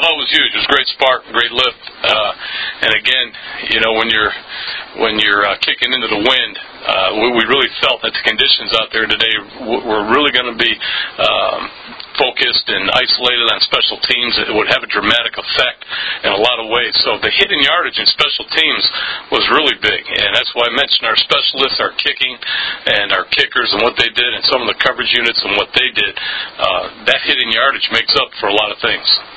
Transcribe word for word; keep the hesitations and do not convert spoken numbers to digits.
low was huge. It was a great spark, great lift. Uh, and again, you know, when you're when you're uh, kicking into the wind, uh, we, we really felt that the conditions out there today were really going to be um, focused and isolated on special teams. It would have a dramatic effect in a lot of ways. So the hidden yardage in special teams was really big, and that's why I mentioned our specialists, our kicking, and our kickers and what they did, and some of the coverage units and what they did. Uh, that hidden yardage makes up for a lot of things.